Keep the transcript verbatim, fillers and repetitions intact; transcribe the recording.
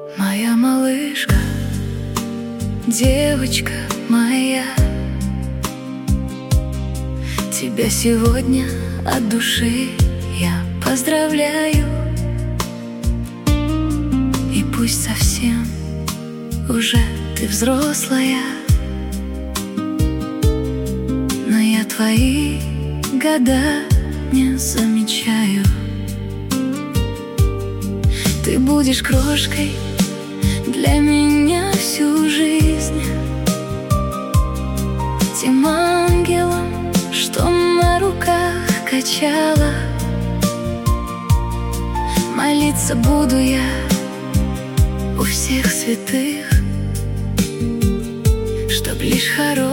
Моя малышка, девочка моя, тебя сегодня от души я поздравляю. И пусть совсем уже ты взрослая, но я твои года не замечаю. Ты будешь крошкой для меня всю жизнь, тем ангелом, что на руках качала. Молиться буду я у всех святых, чтоб лишь хорошее